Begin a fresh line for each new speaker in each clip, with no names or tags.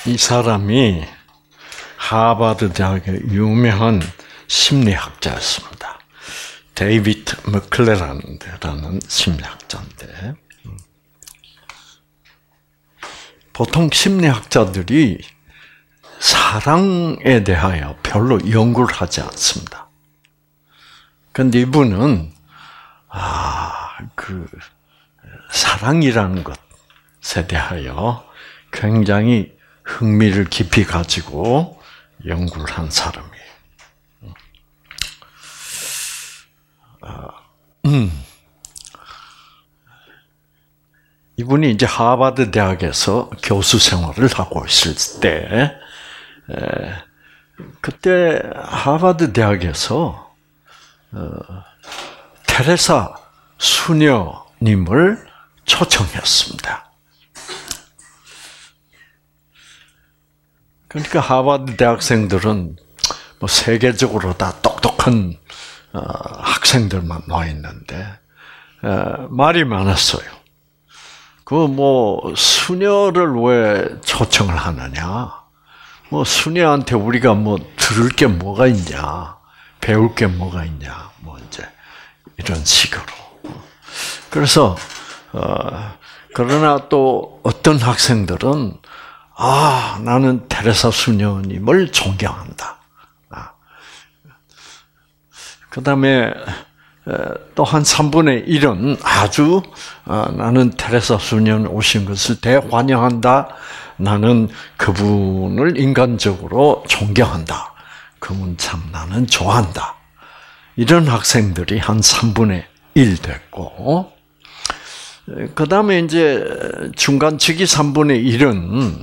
이 사람이 하버드 대학의 유명한 심리학자였습니다. 데이비드 머클레란드라는 심리학자인데, 보통 심리학자들이 사랑에 대하여 별로 연구를 하지 않습니다. 그런데 이분은 사랑이라는 것에 대하여 굉장히 흥미를 깊이 가지고 연구를 한 사람이에요. 이분이 이제 하버드 대학에서 교수 생활을 하고 있을 때, 그때 하버드 대학에서 테레사 수녀님을 초청했습니다. 그러니까 하버드 대학생들은 뭐 세계적으로 다 똑똑한 학생들만 와 있는데 말이 많았어요. 수녀를 왜 초청을 하느냐? 수녀한테 우리가 들을 게 뭐가 있냐? 배울 게 뭐가 있냐? 이제 이런 식으로. 그래서 그러나 또 어떤 학생들은 나는 테레사 수녀님을 존경한다. 그다음에 또 한 3분의 1은 아주 나는 테레사 수녀님 오신 것을 대환영한다. 나는 그분을 인간적으로 존경한다. 그분 참 나는 좋아한다. 이런 학생들이 한 3분의 1 됐고, 그다음에 이제 중간치기 3분의 1은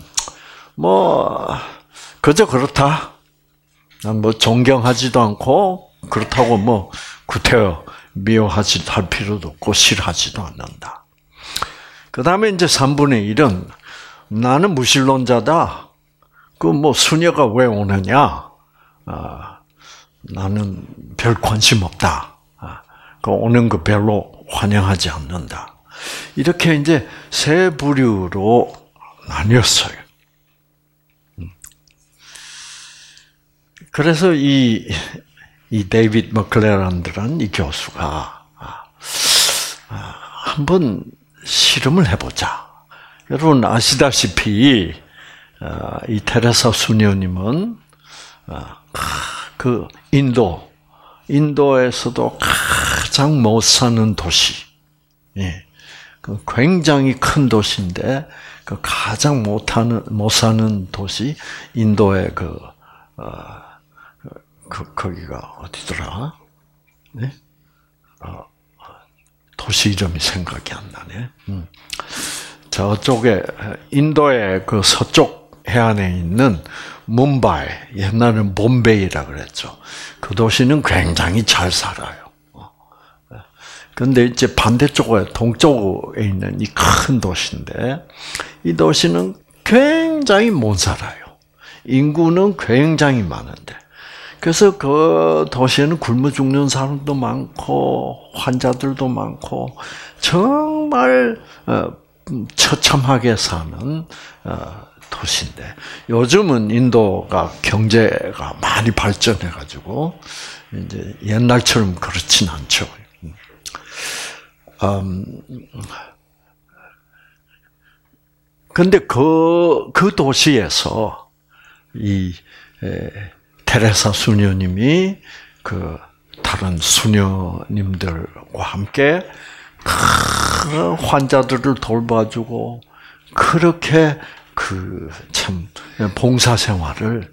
그저 그렇다. 난 존경하지도 않고 그렇다고 구태여 미워하지 할 필요도 없고 싫어하지도 않는다. 그다음에 이제 3분의 1은 나는 무신론자다. 수녀가 왜 오느냐? 나는 별 관심 없다. 오는 거 별로 환영하지 않는다. 이렇게 이제 세 부류로 나뉘었어요. 그래서 이 데이비드 머클레란드라는 이 교수가 한번 실험을 해보자. 여러분 아시다시피 이 테레사 수녀님은 인도에서도 가장 못 사는 도시, 굉장히 큰 도시인데 가장 못 사는 도시 인도의 거기가 어디더라? 네? 도시 이름이 생각이 안 나네. 저쪽에 인도의 서쪽 해안에 있는 뭄바이, 옛날에는 봄베이라 그랬죠. 그 도시는 굉장히 잘 살아요. 그런데 이제 반대쪽에 동쪽에 있는 이 큰 도시인데 이 도시는 굉장히 못 살아요. 인구는 굉장히 많은데. 그래서 그 도시에는 굶어 죽는 사람도 많고 환자들도 많고 정말 처참하게 사는 도시인데 요즘은 인도가 경제가 많이 발전해 가지고 이제 옛날처럼 그렇진 않죠. 근데 그 도시에서 이 테레사 수녀님이 다른 수녀님들과 함께 환자들을 돌봐주고 그렇게 참 봉사 생활을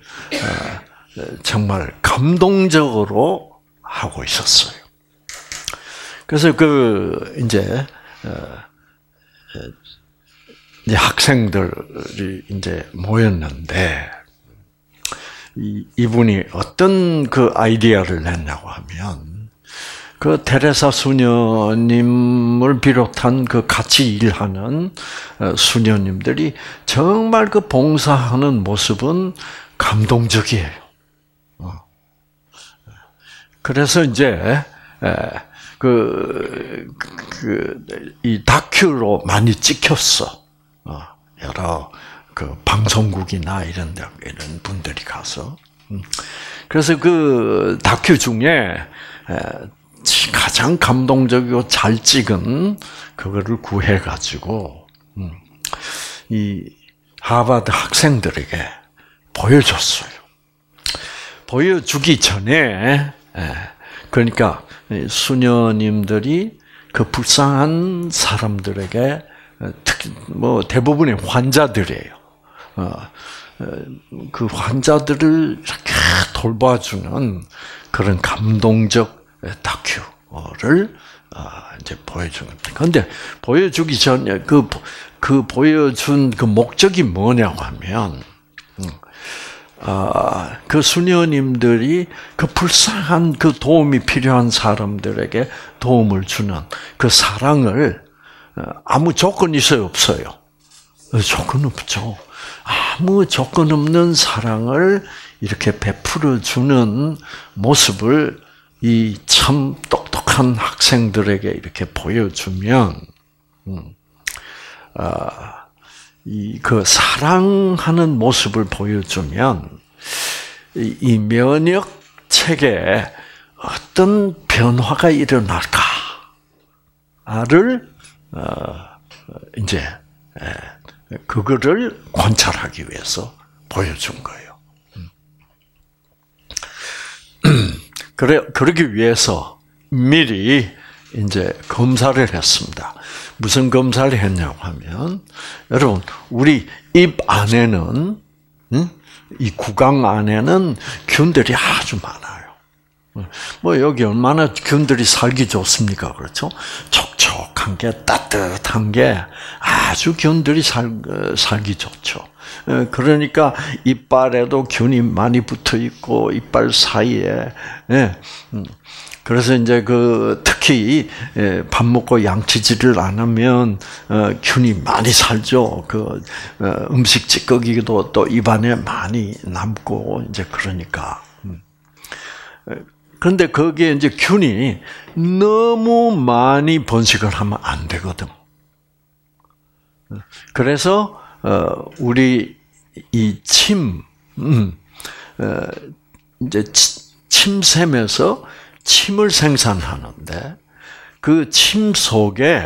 정말 감동적으로 하고 있었어요. 그래서 이제 학생들이 이제 모였는데 이분이 어떤 아이디어를 냈냐고 하면 테레사 수녀님을 비롯한 같이 일하는 수녀님들이 정말 봉사하는 모습은 감동적이에요. 그래서 이제 이 다큐로 많이 찍혔어. 여러 그 방송국이나 이런 분들이 가서. 그래서 그 다큐 중에 가장 감동적이고 잘 찍은 그거를 구해가지고 이 하버드 학생들에게 보여줬어요. 보여주기 전에 그러니까 수녀님들이 그 불쌍한 사람들에게 특히 뭐 대부분의 환자들이에요. 그 환자들을 이렇게 돌봐주는 그런 감동적 다큐를 이제 보여주는 겁니다. 그런데 보여주기 전에 그 보여준 그 목적이 뭐냐고 하면, 그 수녀님들이 그 불쌍한 그 도움이 필요한 사람들에게 도움을 주는 그 사랑을 아무 조건이 있어요, 없어요? 조건 없죠. 아무 조건 없는 사랑을 이렇게 베풀어 주는 모습을 이 참 똑똑한 학생들에게 이렇게 보여주면, 이 그 사랑하는 모습을 보여주면 이 면역 체계에 어떤 변화가 일어날까를 이제 그거를 관찰하기 위해서 보여준 거예요. 그러기 위해서 미리 이제 검사를 했습니다. 무슨 검사를 했냐고 하면, 여러분, 우리 입 안에는, 이 구강 안에는 균들이 아주 많아요. 뭐, 여기 얼마나 균들이 살기 좋습니까? 그렇죠? 촉촉한 게, 따뜻한 게 아주 균들이 살기 좋죠. 그러니까 이빨에도 균이 많이 붙어 있고, 이빨 사이에, 그래서 이제 특히 밥 먹고 양치질을 안 하면 균이 많이 살죠. 음식 찌꺼기도 또 입안에 많이 남고 이제 그러니까. 그런데 거기에 이제 균이 너무 많이 번식을 하면 안 되거든. 그래서 우리 이 이제 침샘에서 침을 생산하는데 그 침 속에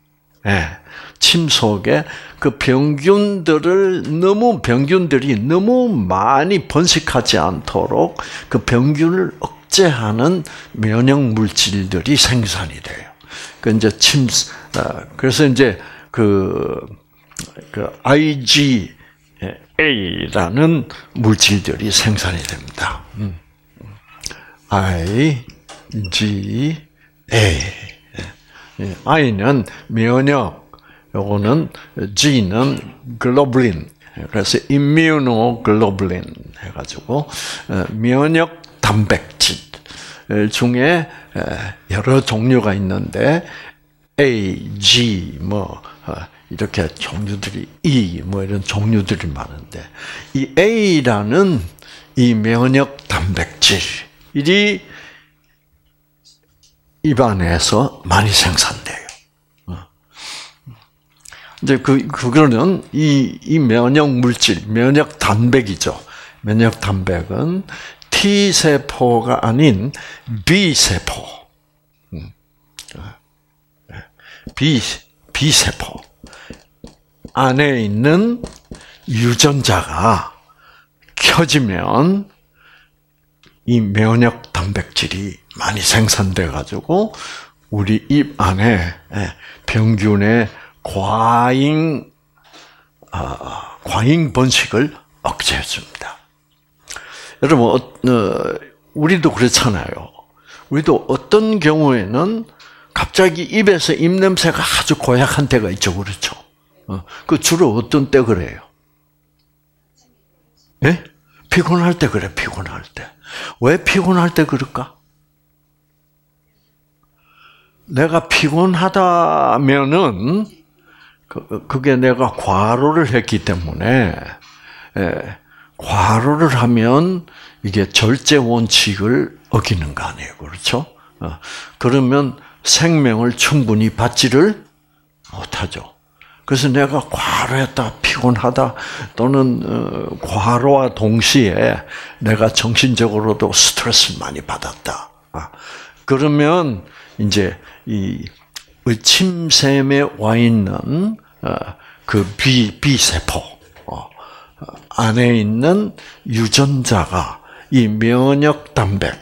그 병균들이 너무 많이 번식하지 않도록 그 병균을 억제하는 면역 물질들이 생산이 돼요. 그래서 이제 그 IgA라는 물질들이 생산이 됩니다. I는 면역, 요거는 G는 글로불린, 그래서 임뮤노글로불린 해가지고 면역 단백질 중에 여러 종류가 있는데 A, G 이렇게 종류들이 E 이런 종류들이 많은데 이 A라는 이 면역 단백질이 입안에서 많이 생산돼요. 이제 그거는 이 면역 물질, 면역 단백이죠. 면역 단백은 T 세포가 아닌 B 세포, B 세포 안에 있는 유전자가 켜지면 이 면역 단백질이 많이 생산돼 가지고 우리 입 안에 병균의 과잉 번식을 억제해 줍니다. 여러분, 우리도 그렇잖아요. 우리도 어떤 경우에는 갑자기 입에서 입냄새가 아주 고약한 때가 있죠, 그렇죠? 그 주로 어떤 때 그래요? 예? 피곤할 때 그래, 피곤할 때. 왜 피곤할 때 그럴까? 내가 피곤하다면은, 그게 내가 과로를 했기 때문에, 과로를 하면 이게 절제 원칙을 어기는 거 아니에요. 그렇죠? 그러면 생명을 충분히 받지를 못하죠. 그래서 내가 과로했다, 피곤하다, 또는 과로와 동시에 내가 정신적으로도 스트레스를 많이 받았다. 그러면 이제 이 침샘에 와 있는 그 B세포 안에 있는 유전자가 이 면역 단백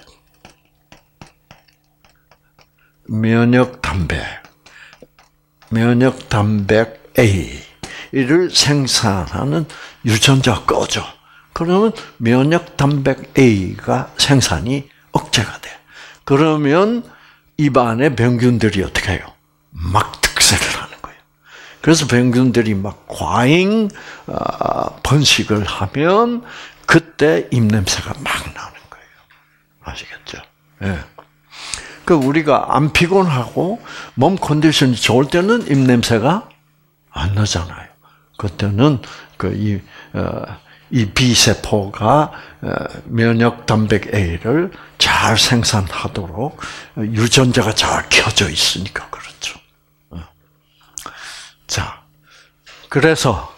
A를 생산하는 유전자가 꺼져. 그러면 면역 단백 A가 생산이 억제가 돼. 그러면 입안에 병균들이 어떻게 해요? 막 득세를 하는 거예요. 그래서 병균들이 막 과잉 번식을 하면 그때 입냄새가 막 나는 거예요. 아시겠죠? 예. 그 우리가 안 피곤하고 몸 컨디션이 좋을 때는 입냄새가 안 나잖아요. 그때는 이 B세포가 면역 단백 A를 잘 생산하도록 유전자가 잘 켜져 있으니까 그렇죠. 자, 그래서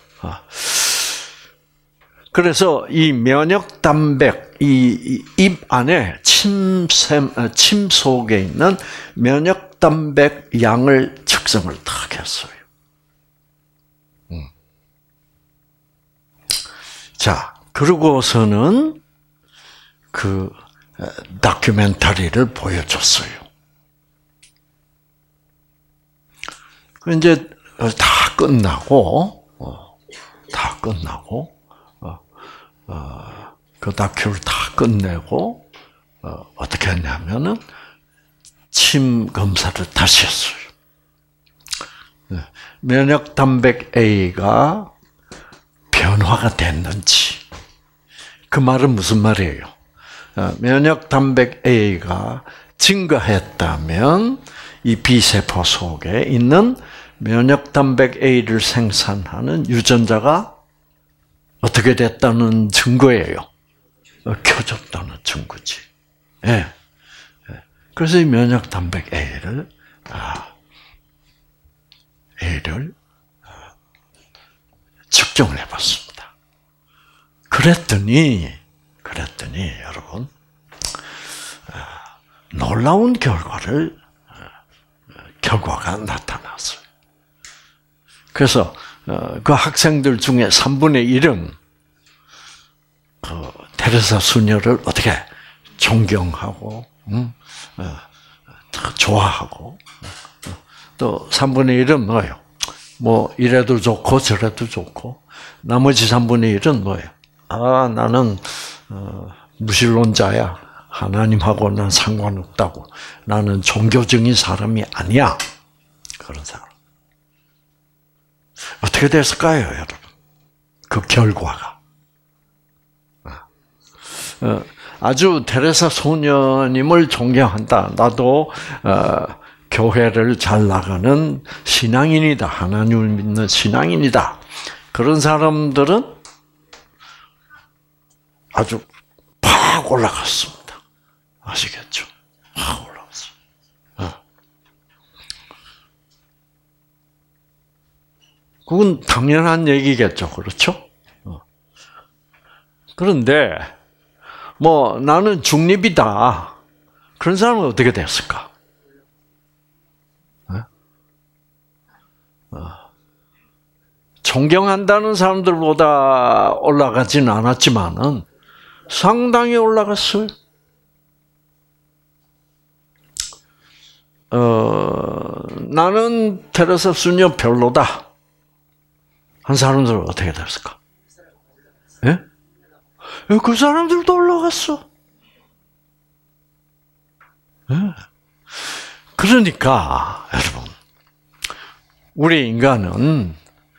이 면역 단백, 이 입 안에 침 속에 있는 면역 단백 양을 측정을 딱 했어요. 자, 그러고서는 그 다큐멘터리를 보여줬어요. 이제 다 끝나고 그 다큐를 다 끝내고 어떻게 했냐면은 침 검사를 다시 했어요. 면역 단백 A가 변화가 됐는지. 그 말은 무슨 말이에요? 면역 단백 A가 증가했다면 이 B세포 속에 있는 면역 단백 A를 생산하는 유전자가 어떻게 됐다는 증거예요. 켜졌다는 증거지. 예. 그래서 이 면역 단백 A를 측정을 해봤습니다. 그랬더니 여러분 놀라운 결과가 나타났어요. 그래서 그 학생들 중에 3분의 1은 테레사 수녀를 어떻게 존경하고 좋아하고 또 3분의 1은 뭐예요? 뭐 이래도 좋고 저래도 좋고 나머지 3분의 1은 뭐예요? 나는 무신론자야. 하나님하고 난 상관없다고. 나는 종교적인 사람이 아니야. 그런 사람. 어떻게 됐을까요, 여러분? 그 결과가. 아주 테레사 소녀님을 존경한다. 나도 교회를 잘 나가는 신앙인이다. 하나님을 믿는 신앙인이다. 그런 사람들은 아주 팍 올라갔습니다. 아시겠죠? 팍 올라갔어요. 그건 당연한 얘기겠죠. 그렇죠? 그런데 뭐 나는 중립이다. 그런 사람은 어떻게 됐을까? 존경한다는 사람들보다 올라가지는 않았지만은 상당히 올라갔어요. 나는 테레사 수녀 별로다. 한 사람들은 어떻게 됐을까? 예? 그 사람들도 올라갔어. 예. 그러니까 여러분, 우리 인간은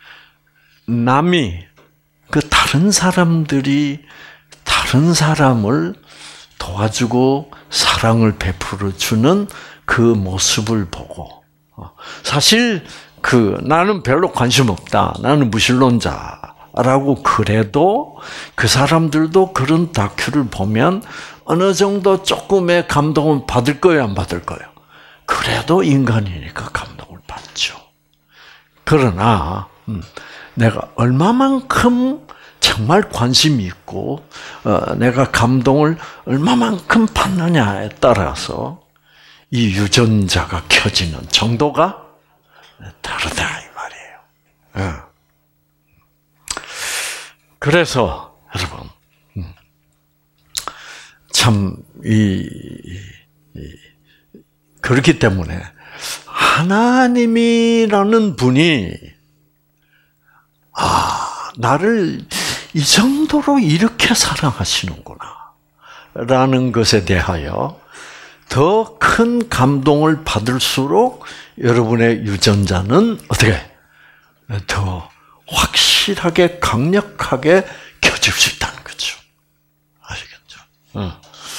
남이 다른 사람들이 다른 사람을 도와주고 사랑을 베풀어 주는 그 모습을 보고 사실 나는 별로 관심 없다. 나는 무신론자라고 그래도 그 사람들도 그런 다큐를 보면 어느 정도 조금의 감동을 받을 거예요, 안 받을 거예요? 그래도 인간이니까 감동을 받죠. 그러나 내가 얼마만큼 정말 관심이 있고 내가 감동을 얼마만큼 받느냐에 따라서 이 유전자가 켜지는 정도가 다르다 이 말이에요. 그래서 여러분 참 그렇기 때문에 하나님이라는 분이 나를 이 정도로 이렇게 사랑하시는구나 라는 것에 대하여 더 큰 감동을 받을수록 여러분의 유전자는 어떻게 더 확실하게 강력하게 켜질 수 있다는 거죠. 아시겠죠?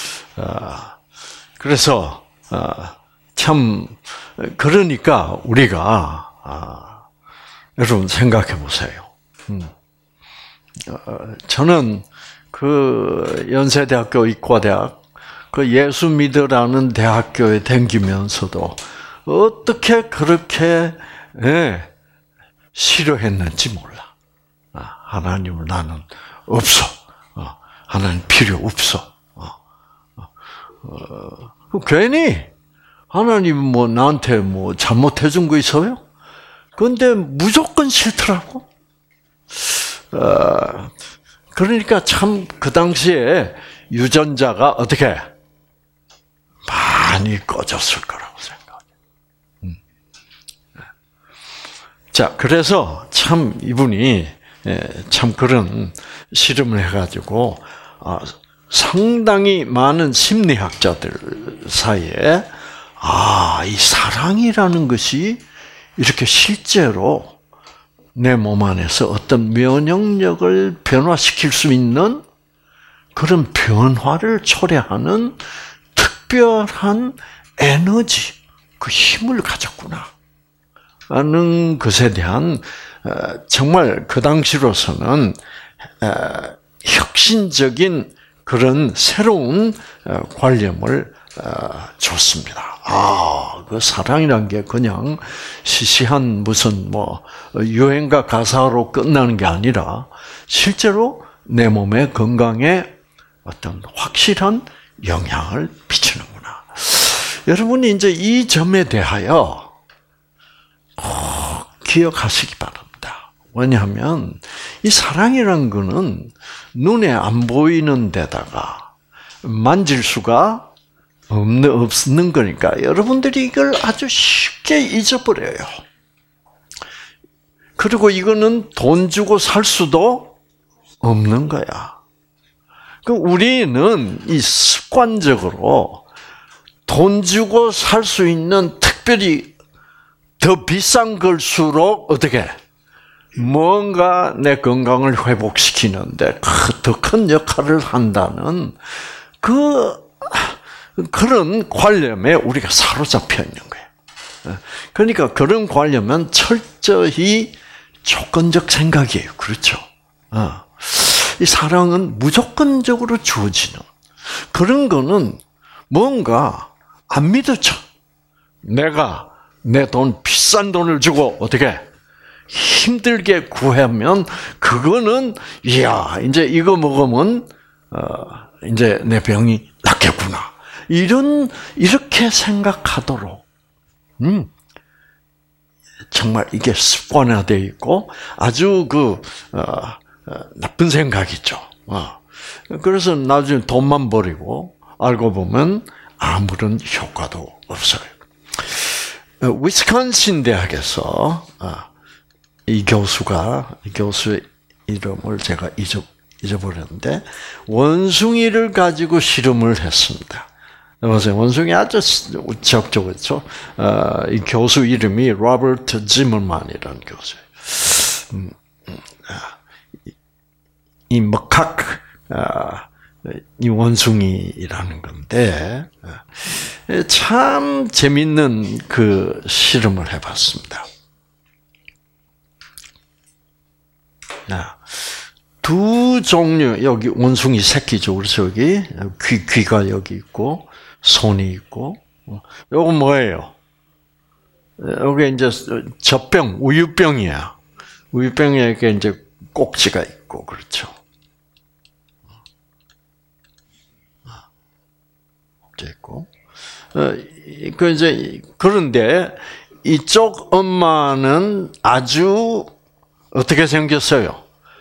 그래서 참 그러니까 우리가 여러분 생각해 보세요. 저는 그 연세대학교 의과대학 그 예수 믿으라는 대학교에 다니면서도 어떻게 그렇게 싫어했는지 몰라. 하나님을 나는 없어. 하나님 필요 없어. 괜히 하나님 뭐 나한테 뭐 잘못해준 거 있어요? 그런데 무조건 싫더라고. 그러니까 참 그 당시에 유전자가 어떻게 많이 꺼졌을 거라고 생각해요. 자, 그래서 참 이분이 참 그런 실험을 해가지고 상당히 많은 심리학자들 사이에 이 사랑이라는 것이 이렇게 실제로 내 몸 안에서 어떤 면역력을 변화시킬 수 있는 그런 변화를 초래하는 특별한 에너지, 그 힘을 가졌구나 하는 것에 대한 정말 그 당시로서는 혁신적인 그런 새로운 관념을 줬습니다. 그 사랑이란 게 그냥 시시한 무슨 뭐 유행가 가사로 끝나는 게 아니라 실제로 내 몸의 건강에 어떤 확실한 영향을 미치는구나. 여러분이 이제 이 점에 대하여 기억하시기 바랍니다. 왜냐하면 이 사랑이란 거는 눈에 안 보이는 데다가 만질 수가 없는 거니까 여러분들이 이걸 아주 쉽게 잊어버려요. 그리고 이거는 돈 주고 살 수도 없는 거야. 우리는 이 습관적으로 돈 주고 살 수 있는 특별히 더 비싼 걸수록 어떻게 뭔가 내 건강을 회복시키는데 더 큰 역할을 한다는 그런 관념에 우리가 사로잡혀 있는 거예요. 그러니까 그런 관념은 철저히 조건적 생각이에요. 그렇죠? 이 사랑은 무조건적으로 주어지는 그런 거는 뭔가 안 믿어져. 내가 내 돈 비싼 돈을 주고 어떻게 힘들게 구하면 그거는 이야 이제 이거 먹으면 이제 내 병이 낫겠구나. 이렇게 생각하도록 정말 이게 습관화되어 있고 아주 나쁜 생각이죠. 그래서 나중에 돈만 버리고 알고 보면 아무런 효과도 없어요. 위스콘신 대학에서 이 교수의 이름을 제가 잊어버렸는데 원숭이를 가지고 실험을 했습니다. 원숭이 아주 적죠. 이 교수 이름이 로버트 지머만이라는 교수예요. 이 머카크, 이 원숭이라는 건데 참 재밌는 그 실험을 해봤습니다. 두 종류 여기 원숭이 새끼죠. 그래서 여기 귀가 여기 있고 손이 있고 요건 뭐예요? 여기 이제 젖병, 우유병이야. 우유병에게 이제 꼭지가 있고, 그렇죠. 꼭지 있고. 그런데 이쪽 엄마는 아주 어떻게 생겼어요?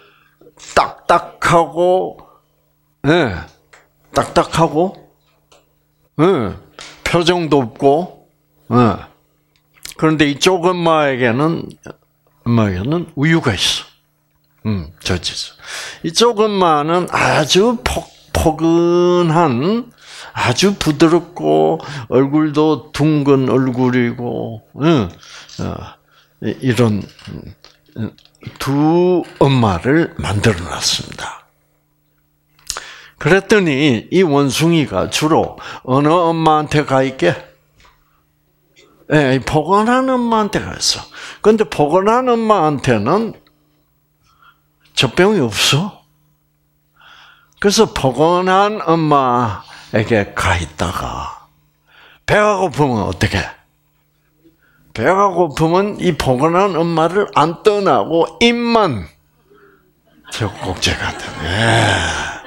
딱딱하고, 네, 딱딱하고, 네, 표정도 없고, 네. 그런데 이쪽 엄마에게는 우유가 있어. 젖있어. 이쪽 엄마는 아주 포근한, 아주 부드럽고, 얼굴도 둥근 얼굴이고, 이런 두 엄마를 만들어 놨습니다. 그랬더니 이 원숭이가 주로 어느 엄마한테 가 있게? 네, 포근한 엄마한테 가 있어. 그런데 포근한 엄마한테는 젖병이 없어. 그래서 포근한 엄마에게 가 있다가 배가 고프면 어떻게? 배가 고프면 이 포근한 엄마를 안 떠나고 입만 저 꼭지가 되네.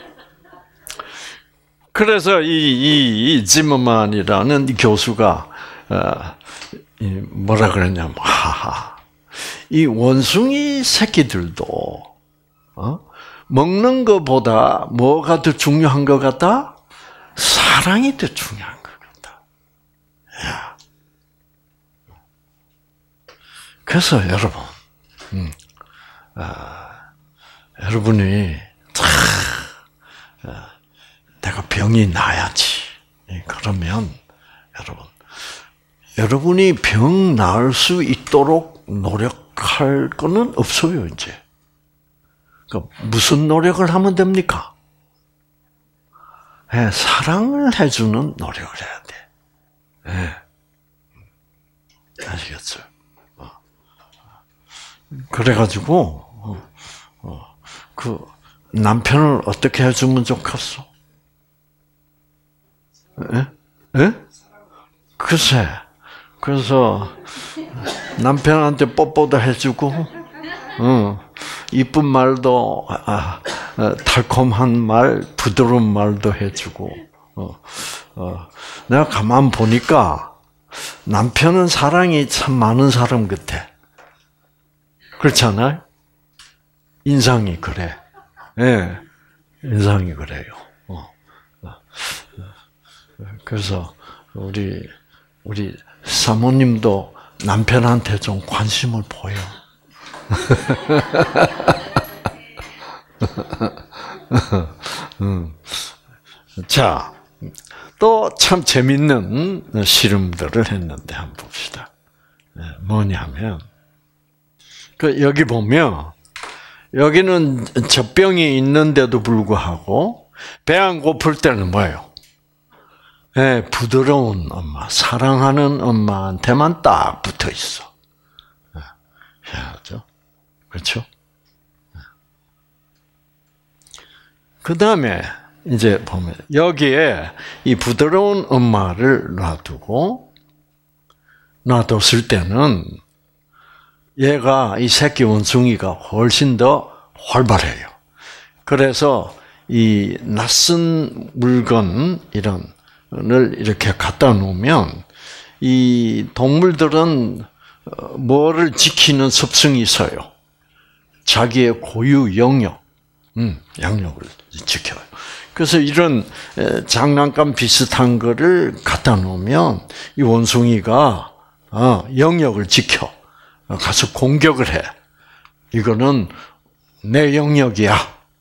그래서 이 지머만이라는 교수가 뭐라 그랬냐면, 하하, 이 원숭이 새끼들도 먹는 것보다 뭐가 더 중요한 것 같다? 사랑이 더 중요한 것 같다. 야. 그래서 여러분, 여러분이 내가 병이 나야지. 그러면 여러분이 병 나을 수 있도록 노력할 거는 없어요, 이제. 그러니까 무슨 노력을 하면 됩니까? 네, 사랑을 해주는 노력을 해야 돼. 네. 아시겠어요? 그래가지고, 그 남편을 어떻게 해주면 좋겠어? 예? 예? 글쎄. 그래서 남편한테 뽀뽀도 해주고, 이쁜 말도, 달콤한 말, 부드러운 말도 해주고, 내가 가만 보니까 남편은 사랑이 참 많은 사람 같아. 그렇잖아요? 인상이 그래. 예, 인상이 그래요. 그래서 우리 사모님도 남편한테 좀 관심을 보여. 자, 또 참 재밌는 실험들을 했는데 한번 봅시다. 뭐냐면, 여기 보면, 여기는 젖병이 있는데도 불구하고, 배 안 고플 때는 뭐예요? 네, 부드러운 엄마, 사랑하는 엄마한테만 딱 붙어 있어. 희한하죠? 그렇죠? 그 다음에, 이제 보면, 여기에 이 부드러운 엄마를 놔뒀을 때는, 얘가, 이 새끼 원숭이가 훨씬 더 활발해요. 그래서, 이 낯선 물건, 을 이렇게 갖다 놓으면 이 동물들은 뭐를 지키는 습성이 있어요. 자기의 고유 영역, 양력을 지켜요. 그래서 이런 장난감 비슷한 거를 갖다 놓으면 이 원숭이가 영역을 지켜 가서 공격을 해. 이거는 내 영역이야.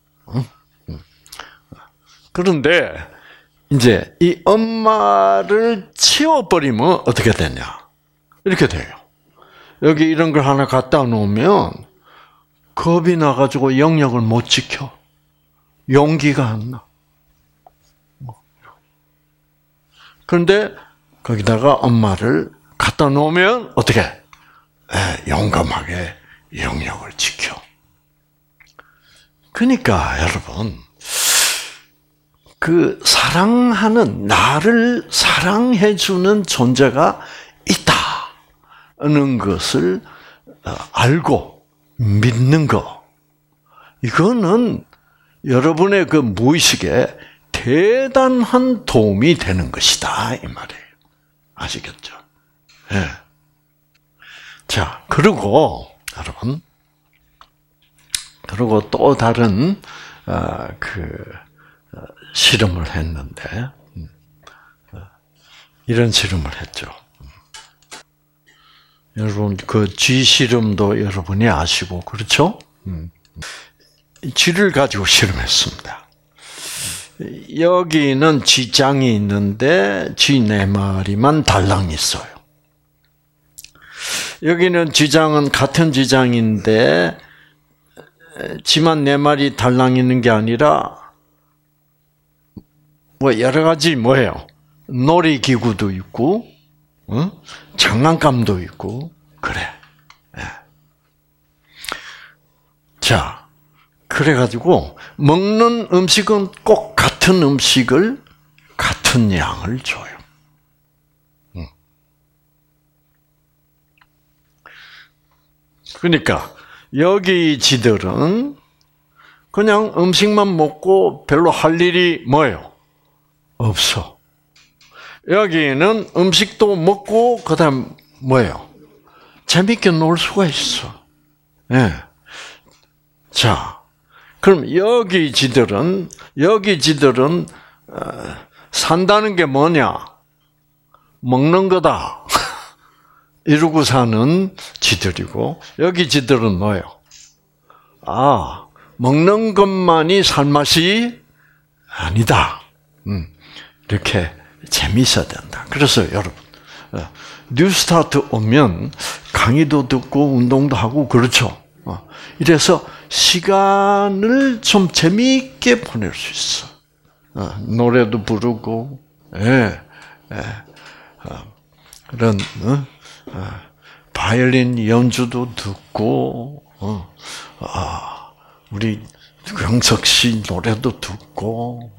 그런데 이제 이 엄마를 치워버리면 어떻게 되냐? 이렇게 돼요. 여기 이런 걸 하나 갖다 놓으면 겁이 나가지고 영역을 못 지켜. 용기가 안 나. 그런데 거기다가 엄마를 갖다 놓으면 어떻게? 용감하게 영역을 지켜. 그러니까 여러분, 그 사랑하는, 나를 사랑해주는 존재가 있다는 것을 알고 믿는 거. 이거는 여러분의 그 무의식에 대단한 도움이 되는 것이다 이 말이에요. 아시겠죠? 예. 네. 자, 그리고 여러분, 그리고 또 다른 실험을 했는데 이런 실험을 했죠. 여러분 그 쥐 실험도 여러분이 아시고 그렇죠? 쥐를 가지고 실험했습니다. 여기는 쥐장이 있는데 쥐 4마리만 달랑 있어요. 여기는 쥐장은 같은 쥐장인데 쥐만 4마리 달랑 있는 게 아니라 뭐 여러 가지 뭐예요? 놀이기구도 있고 장난감도 있고 그래. 네. 자, 그래가지고 먹는 음식은 꼭 같은 음식을 같은 양을 줘요. 그러니까 여기 쥐들은 그냥 음식만 먹고 별로 할 일이 뭐예요? 없어. 여기는 음식도 먹고 그다음 뭐예요? 재밌게 놀 수가 있어. 예. 네. 자, 그럼 여기 쥐들은 산다는 게 뭐냐? 먹는 거다. 이러고 사는 쥐들이고 여기 쥐들은 뭐예요? 먹는 것만이 살맛이 아니다. 이렇게 재미있어야 된다. 그래서 여러분 뉴스타트 오면 강의도 듣고 운동도 하고 그렇죠. 이래서 시간을 좀 재미있게 보낼 수 있어. 노래도 부르고, 그런 바이올린 연주도 듣고, 우리 경석 씨 노래도 듣고,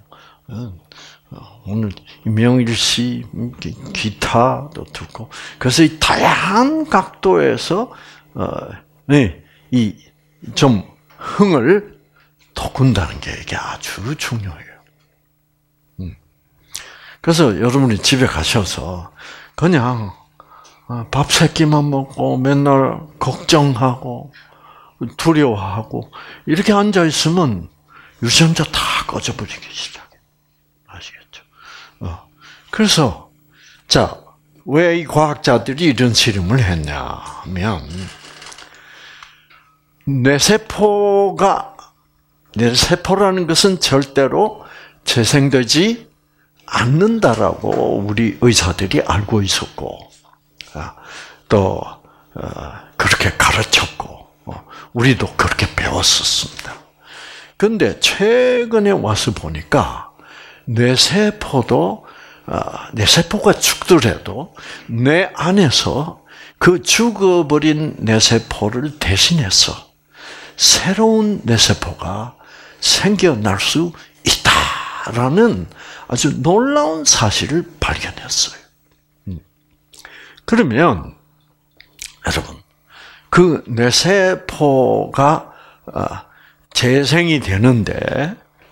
오늘 임영일 씨 기타도 듣고, 그래서 이 다양한 각도에서 이 좀 흥을 돋군다는 게 이게 아주 중요해요. 그래서 여러분이 집에 가셔서 그냥 밥 3끼만 먹고 맨날 걱정하고 두려워하고 이렇게 앉아 있으면 유전자 다 꺼져버리기 시작해. 아시겠죠? 그래서 자, 왜 이 과학자들이 이런 실험을 했냐면 뇌세포라는 것은 절대로 재생되지 않는다라고 우리 의사들이 알고 있었고, 또 그렇게 가르쳤고, 우리도 그렇게 배웠었습니다. 그런데 최근에 와서 보니까 뇌세포가 죽더라도 뇌 안에서 그 죽어버린 뇌세포를 대신해서 새로운 뇌세포가 생겨날 수 있다라는 아주 놀라운 사실을 발견했어요. 그러면 여러분, 그 뇌세포가 재생이 되는데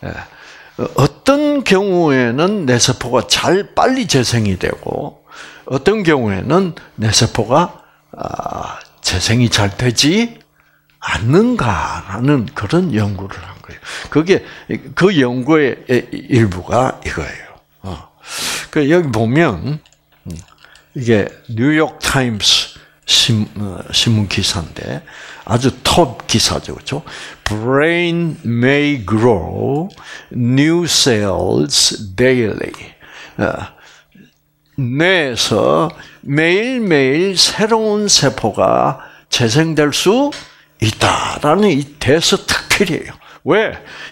어떤 경우에는 뇌세포가 빨리 재생이 되고 어떤 경우에는 뇌세포가 재생이 잘 되지 않는가라는 그런 연구를 한 거예요. 그 연구의 일부가 이거예요. 여기 보면 이게 뉴욕 타임스 신문 기사인데 아주 톱 기사죠, 그렇죠? Brain may grow new cells daily. 뇌에서 매일매일 새로운 세포가 재생될 수 있다라는 이 대서특필이에요. 왜?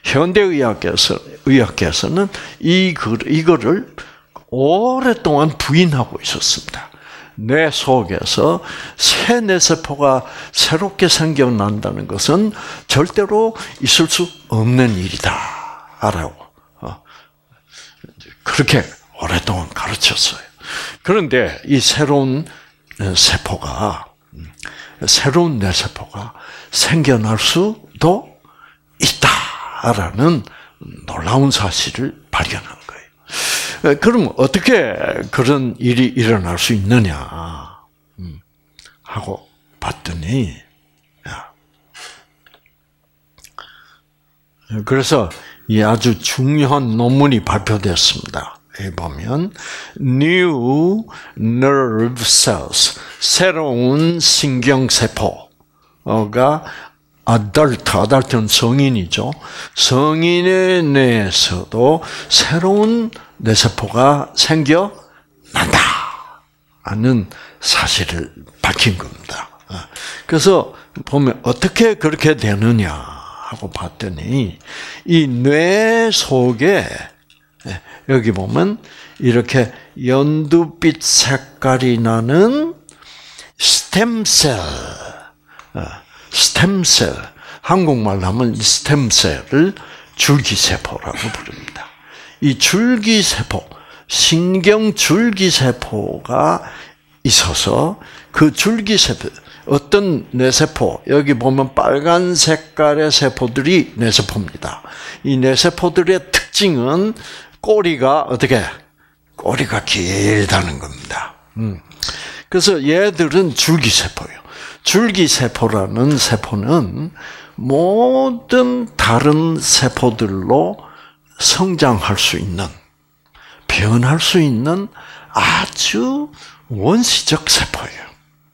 현대의학에서는 이거를 오랫동안 부인하고 있었습니다. 뇌 속에서 새 뇌세포가 새롭게 생겨난다는 것은 절대로 있을 수 없는 일이다라고 그렇게 오랫동안 가르쳤어요. 그런데 이 새로운 세포가 새로운 뇌세포가 생겨날 수도 있다라는 놀라운 사실을 발견한 거예요. 그럼 어떻게 그런 일이 일어날 수 있느냐 하고 봤더니, 그래서 이 아주 중요한 논문이 발표됐습니다. 여기 보면 New Nerve Cells, 새로운 신경세포가 adult는 성인이죠. 성인의 뇌에서도 새로운 뇌세포가 생겨난다 하는 사실을 밝힌 겁니다. 그래서 보면 어떻게 그렇게 되느냐 하고 봤더니 이 뇌 속에 여기 보면 이렇게 연두빛 색깔이 나는 스템셀, 한국말로 하면 스템셀을 줄기세포라고 부릅니다. 이 줄기세포, 신경줄기세포가 있어서 그 줄기세포, 어떤 뇌세포, 여기 보면 빨간 색깔의 세포들이 뇌세포입니다. 이 뇌세포들의 특징은 꼬리가 꼬리가 길다는 겁니다. 그래서 얘들은 줄기세포예요. 줄기세포라는 세포는 모든 다른 세포들로 성장할 수 있는, 변할 수 있는 아주 원시적 세포예요.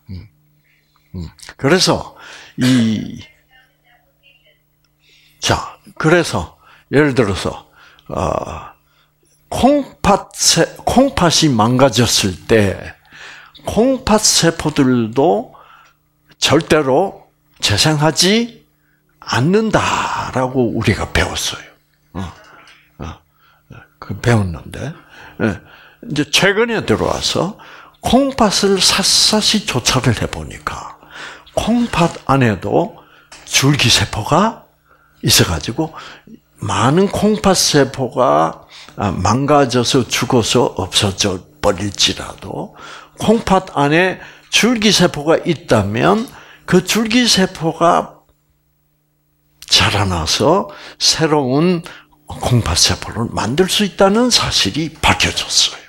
그래서 그래서 예를 들어서 콩팥이 망가졌을 때 콩팥 세포들도 절대로 재생하지 않는다라고 우리가 배웠어요. 배웠는데 이제 최근에 들어와서 콩팥을 샅샅이 조사를 해보니까 콩팥 안에도 줄기세포가 있어가지고 많은 콩팥 세포가 망가져서 죽어서 없어져 버릴지라도 콩팥 안에 줄기세포가 있다면 그 줄기세포가 자라나서 새로운 콩팥세포를 만들 수 있다는 사실이 밝혀졌어요.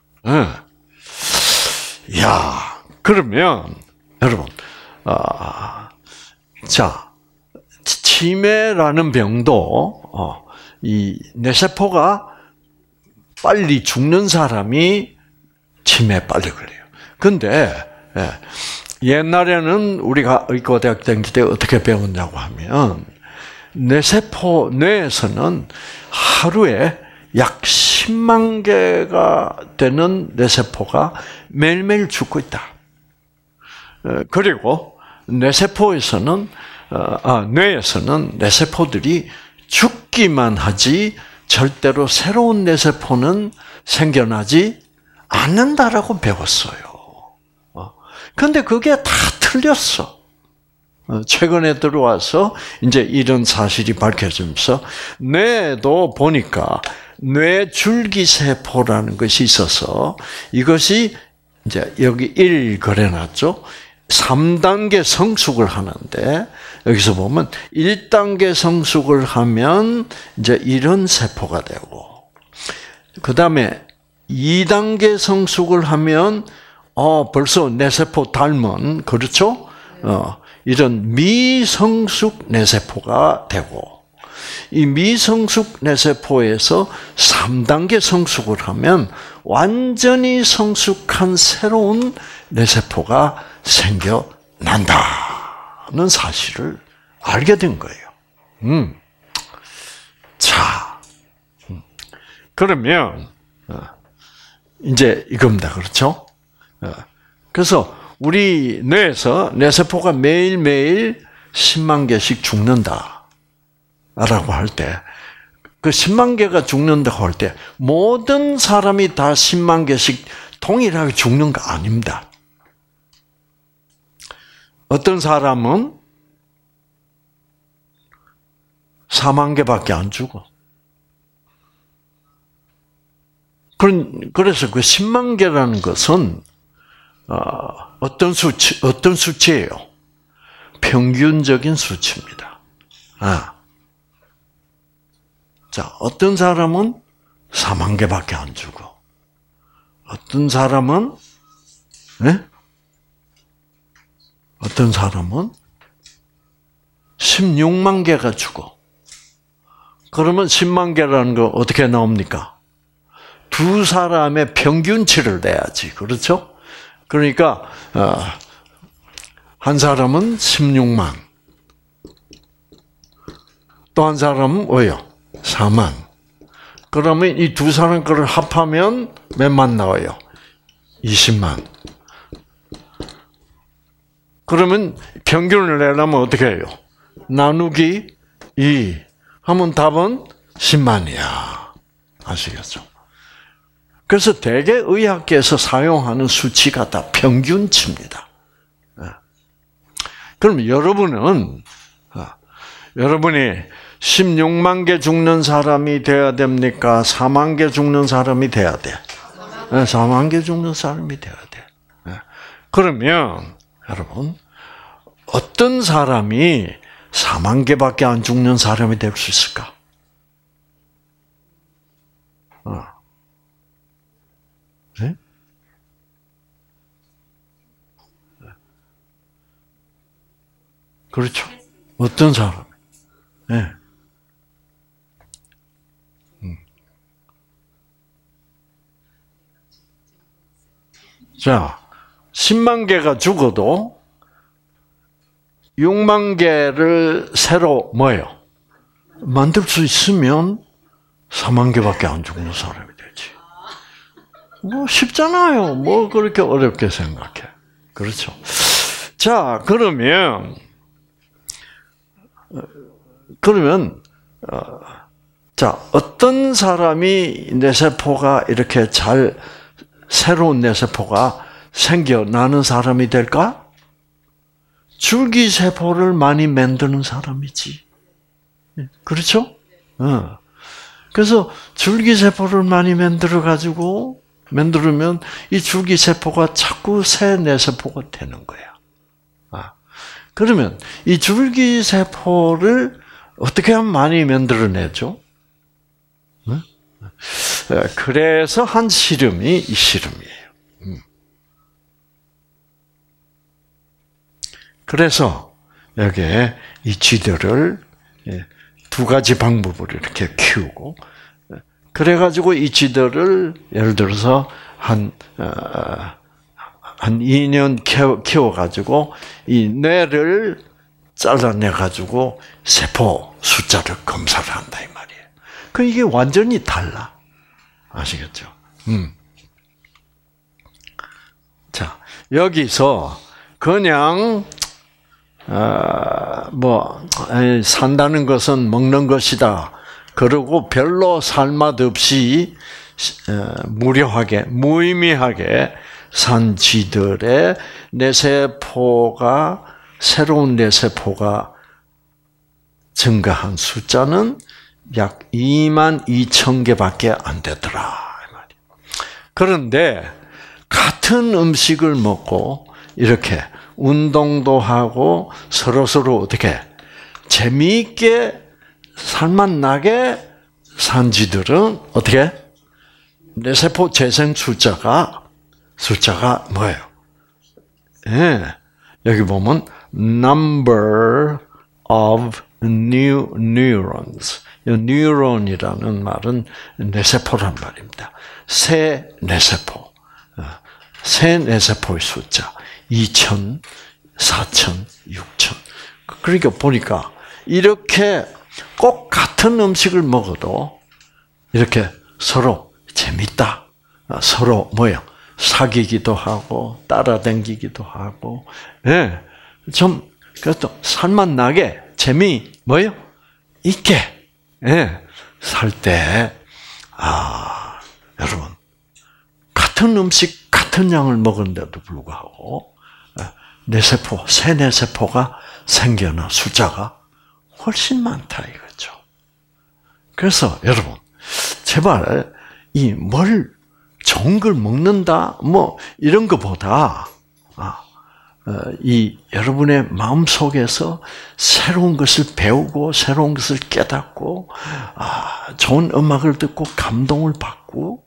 그러면 여러분, 치매라는 병도 이 뇌세포가 빨리 죽는 사람이 치매에 빨리 걸려요. 근데 옛날에는 우리가 의과대학 다닐 때 어떻게 배웠냐고 하면 뇌에서는 하루에 약 10만 개가 되는 뇌세포가 매일매일 죽고 있다. 그리고 뇌에서는 뇌세포들이 죽기만 하지 절대로 새로운 뇌세포는 생겨나지 않는다라고 배웠어요. 그런데 그게 다 틀렸어. 최근에 들어와서 이제 이런 사실이 밝혀지면서 뇌도 보니까 뇌줄기세포라는 것이 있어서 이것이 이제 여기 1 그려놨죠. 3단계 성숙을 하는데 여기서 보면 1단계 성숙을 하면 이제 이런 세포가 되고 그 다음에 2단계 성숙을 하면 벌써 뇌세포 닮은 그렇죠? 이런 미성숙 뇌세포가 되고 이 미성숙 뇌세포에서 3단계 성숙을 하면 완전히 성숙한 새로운 뇌세포가 생겨난다는 사실을 알게 된 거예요. 그러면 이제 이겁니다. 그렇죠? 그래서 우리 뇌에서 뇌세포가 매일매일 10만 개씩 죽는다라고 할 때, 그 10만 개가 죽는다고 할 때 모든 사람이 다 10만 개씩 동일하게 죽는 거 아닙니다. 어떤 사람은 4만 개밖에 안 죽어. 그래서 그 10만 개라는 것은 어떤 수치예요? 평균적인 수치입니다. 자, 어떤 사람은 4만 개밖에 안 주고, 어떤 사람은, 어떤 사람은 16만 개가 주고, 그러면 10만 개라는 거 어떻게 나옵니까? 두 사람의 평균치를 내야지. 그렇죠? 그러니까, 한 사람은 16만, 또 한 사람은 뭐예요? 4만. 그러면 이 두 사람 거를 합하면 몇만 나와요? 20만. 그러면 평균을 내려면 어떻게 해요? 나누기 2 하면 답은 10만이야. 아시겠죠? 그래서 대개 의학계에서 사용하는 수치가 다 평균치입니다. 그럼 여러분이 16만 개 죽는 사람이 돼야 됩니까? 4만 개 죽는 사람이 돼야 돼. 4만 개 죽는 사람이 돼야 돼. 그러면 여러분, 어떤 사람이 4만 개밖에 안 죽는 사람이 될 수 있을까? 네? 그렇죠. 어떤 사람? 네. 자, 10만 개가 죽어도 6만 개를 새로 뭐예요? 만들 수 있으면 4만 개밖에 안 죽는 사람이 되지. 뭐 쉽잖아요. 뭐 그렇게 어렵게 생각해. 그렇죠. 자, 그러면 자, 어떤 사람이 뇌세포가 이렇게 새로운 뇌세포가 생겨나는 사람이 될까? 줄기세포를 많이 만드는 사람이지. 그렇죠? 그래서 줄기세포를 많이 만들면 이 줄기세포가 자꾸 새 뇌세포가 되는 거야. 그러면 이 줄기세포를 어떻게 하면 많이 만들어내죠? 그래서 한 실험이 이 실험이에요. 그래서 여기에 이 쥐들을 두 가지 방법으로 이렇게 키우고, 그래가지고 이 쥐들을 예를 들어서 한 2년 키워가지고 이 뇌를 잘라내가지고 세포 숫자를 검사를 한다 이 말이에요. 그 이게 완전히 달라. 아시겠죠? 자, 여기서 그냥 산다는 것은 먹는 것이다. 그리고 별로 살맛 없이 무료하게, 무의미하게 산 쥐들의 새로운 뇌세포가 증가한 숫자는 약 22,000개밖에 안 되더라. 그런데 같은 음식을 먹고 이렇게 운동도 하고 서로서로 어떻게 재미있게 살맛 나게 산 쥐들은 어떻게 뇌세포 재생 숫자가 뭐예요? 여기 보면 number of new neurons. 이 neuron이라는 말은 뇌세포란 말입니다. 새 뇌세포의 숫자 2,000, 4,000, 6,000. 그러니까 보니까 이렇게 꼭 같은 음식을 먹어도 이렇게 서로 재밌다. 서로 사귀기도 하고 따라다니기도 하고, 그래서 살맛 나게 있게 살 때 여러분 같은 음식 같은 양을 먹었는데도 불구하고 새 뇌세포가 생겨나 숫자가 훨씬 많다 이거죠. 그래서 여러분 제발 좋은 걸 먹는다 이런 것보다 이 여러분의 마음 속에서 새로운 것을 배우고 새로운 것을 깨닫고 좋은 음악을 듣고 감동을 받고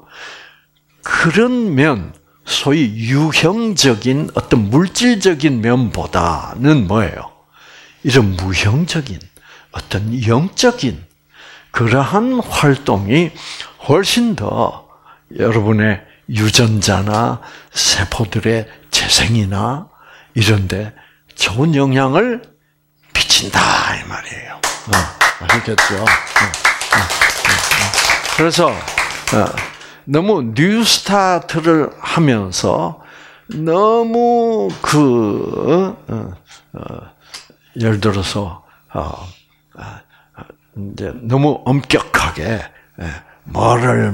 그런 면 소위 유형적인 어떤 물질적인 면보다는 뭐예요? 이런 무형적인 어떤 영적인 그러한 활동이 훨씬 더 여러분의 유전자나 세포들의 재생이나 이런데 좋은 영향을 미친다 이 말이에요. 아시겠죠? 그래서 너무 뉴스타트를 하면서 너무 예를 들어서 이제 너무 엄격하게 뭐를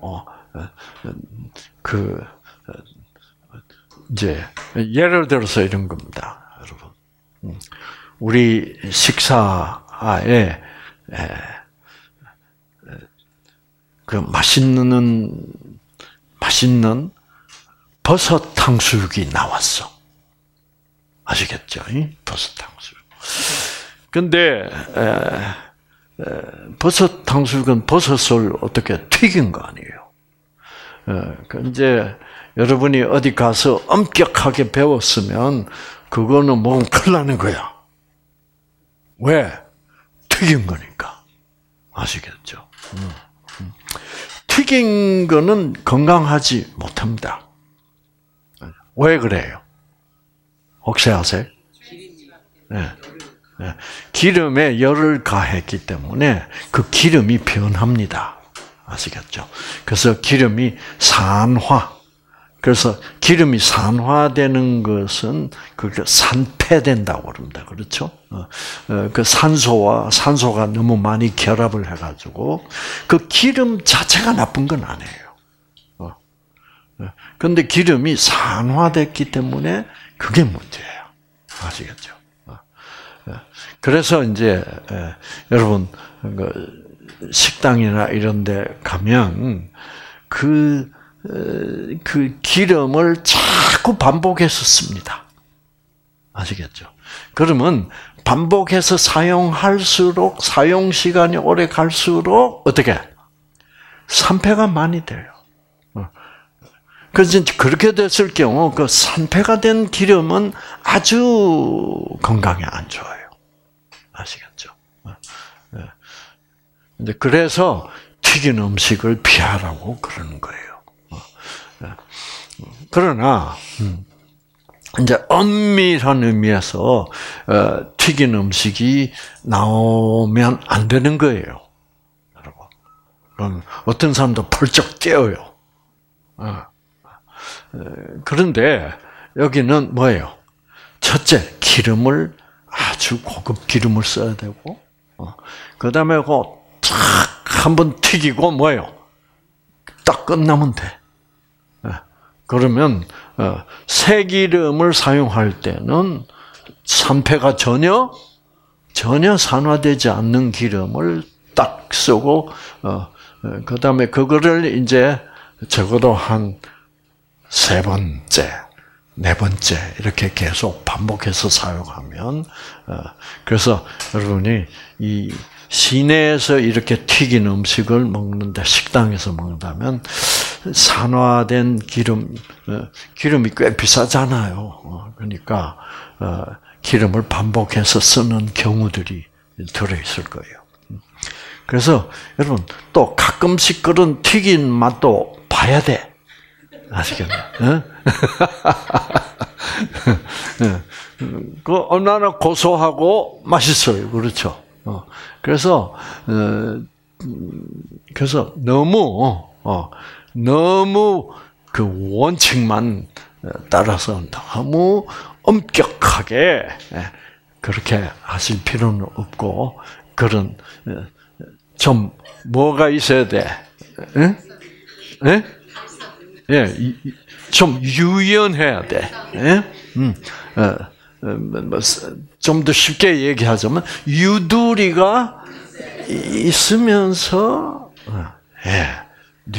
이제 예를 들어서 이런 겁니다, 여러분. 우리 식사에 그 맛있는 버섯 탕수육이 나왔어. 아시겠죠? 버섯 탕수육. 근데 버섯 탕수육은 버섯을 어떻게 튀긴 거 아니에요. 이제 여러분이 어디 가서 엄격하게 배웠으면 그거는 먹으면 큰일 나는 거야. 왜? 튀긴 거니까. 아시겠죠? 튀긴 거는 건강하지 못합니다. 왜 그래요? 혹시 아세요? 네. 기름에 열을 가했기 때문에 그 기름이 변합니다. 아시겠죠? 그래서 기름이 산화. 그래서 기름이 산화되는 것은 그게 산패된다고 그럽니다. 그렇죠? 그 산소가 너무 많이 결합을 해가지고 그 기름 자체가 나쁜 건 아니에요. 그런데 기름이 산화됐기 때문에 그게 문제예요. 아시겠죠? 그래서 이제 여러분 식당이나 이런 데 가면 그 기름을 자꾸 반복해서 씁니다. 아시겠죠? 그러면 반복해서 사용할수록 사용 시간이 오래 갈수록 어떻게 산패가 많이 돼요. 그래서 그렇게 됐을 경우 그 산패가 된 기름은 아주 건강에 안 좋아요. 아시겠죠? 근데 그래서 튀긴 음식을 피하라고 그러는 거예요. 그러나 이제 엄밀한 의미에서 튀긴 음식이 나오면 안 되는 거예요, 여러분. 어떤 사람도 펄쩍 뛰어요. 그런데 여기는 뭐예요? 첫째, 기름을 아주 고급 기름을 써야 되고, 그 다음에 탁 한번 튀기고 뭐예요? 딱 끝나면 돼. 그러면 새 기름을 사용할 때는 산패가 전혀 산화되지 않는 기름을 딱 쓰고 그 다음에 그거를 이제 적어도 한 3번째, 4번째 이렇게 계속 반복해서 사용하면 그래서 여러분이 이 시내에서 이렇게 튀긴 음식을 먹는데 식당에서 먹는다면 산화된 기름이 꽤 비싸잖아요. 그러니까 기름을 반복해서 쓰는 경우들이 들어있을 거예요. 그래서 여러분 또 가끔씩 그런 튀긴 맛도 봐야 돼. 아시겠나요? 그 얼마나 고소하고 맛있어요. 그렇죠? 그래서 너무 그 원칙만 따라서 너무 엄격하게 그렇게 하실 필요는 없고 그런 좀 뭐가 있어야 돼? 예, 좀 유연해야 돼. 좀 더 쉽게 얘기하자면 유두리가 있으면서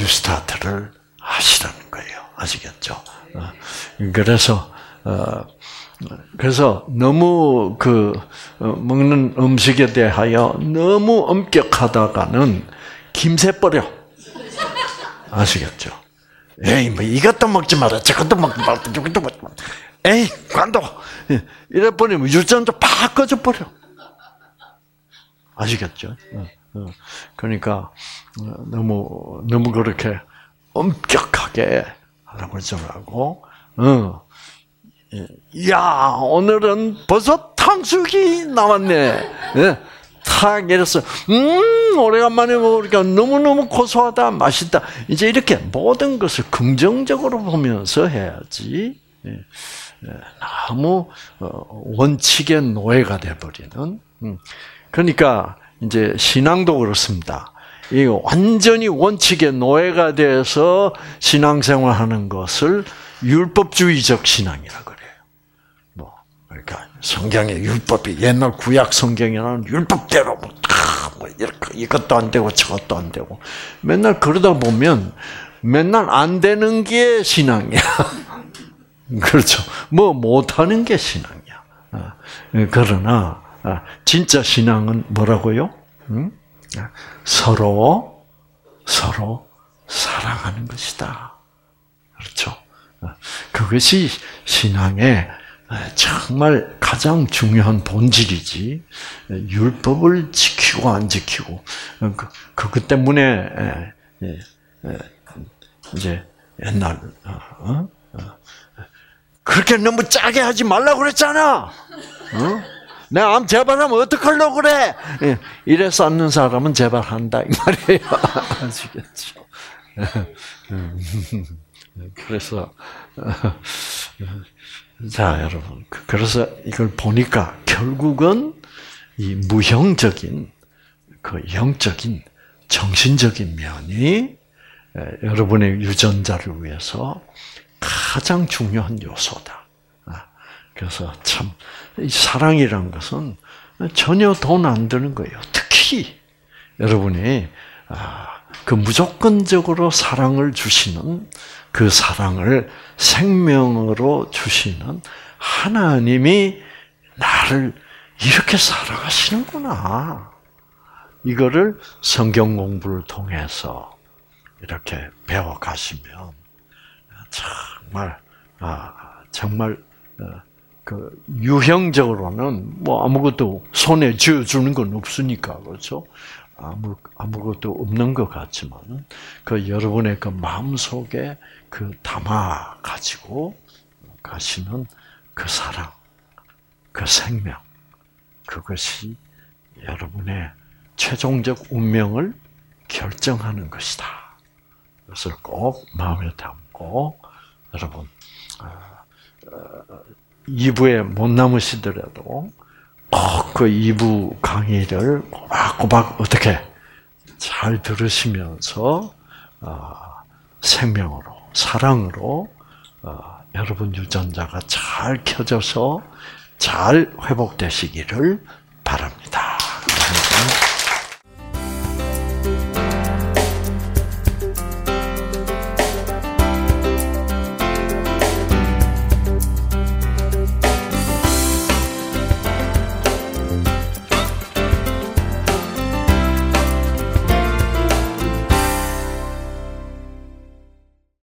뉴스타트를 하시라는 거예요. 아시겠죠? 그래서 그래서 너무 먹는 음식에 대하여 너무 엄격하다가는 김새 버려. 아시겠죠? 에이, 뭐 이것도 먹지 마라, 저것도 먹지 마라, 저것도 먹지 마라. 에이, 관둬. 이래 버리면 유전자 팍 꺼져 버려. 아시겠죠? 그러니까 너무 그렇게 엄격하게 하라고 하더라고. 야, 오늘은 벌써 탕수육이 나왔네. 탁 이랬어. 오래간만에 먹으니까 너무너무 고소하다, 맛있다. 이제 이렇게 모든 것을 긍정적으로 보면서 해야지. 너무 원칙의 노예가 돼버리는. 그러니까 이제 신앙도 그렇습니다. 이 완전히 원칙의 노예가 돼서 신앙생활하는 것을 율법주의적 신앙이라 그래요. 그러니까 성경의 율법이 옛날 구약 성경에는 율법대로 이렇게 이것도 안 되고 저것도 안 되고 맨날 그러다 보면 맨날 안 되는 게 신앙이야. 그렇죠. 뭐 못하는 게 신앙이야. 그러나 진짜 신앙은 뭐라고요? 서로 사랑하는 것이다. 그렇죠. 그것이 신앙의 정말 가장 중요한 본질이지. 율법을 지키고 안 지키고 그것 때문에 이제 옛날 그렇게 너무 짜게 하지 말라고 그랬잖아. 내가 암 재발하면 어떡하려고 그래? 이래 쌓는 사람은 재발한다 이 말이에요. 아시겠죠? 그래서 자 여러분, 그래서 이걸 보니까 결국은 이 무형적인 그 영적인 정신적인 면이 여러분의 유전자를 위해서 가장 중요한 요소다. 그래서 참 사랑이란 것은 전혀 돈 안 드는 거예요. 특히 여러분이 그 무조건적으로 사랑을 주시는 그 사랑을 생명으로 주시는 하나님이 나를 이렇게 사랑하시는구나. 이거를 성경 공부를 통해서 이렇게 배워가시면 정말 그 유형적으로는 뭐 아무것도 손에 쥐어주는 건 없으니까 그렇죠. 아무것도 없는 것 같지만 그 여러분의 그 마음 속에 그 담아 가지고 가시는 그 사랑, 그 생명, 그것이 여러분의 최종적 운명을 결정하는 것이다. 그래서 꼭 마음에 담고 여러분 2부에 못 남으시더라도 꼭 그 2부 강의를 꼬박꼬박 어떻게 잘 들으시면서 생명으로, 사랑으로 여러분 유전자가 잘 켜져서 잘 회복되시기를 바랍니다.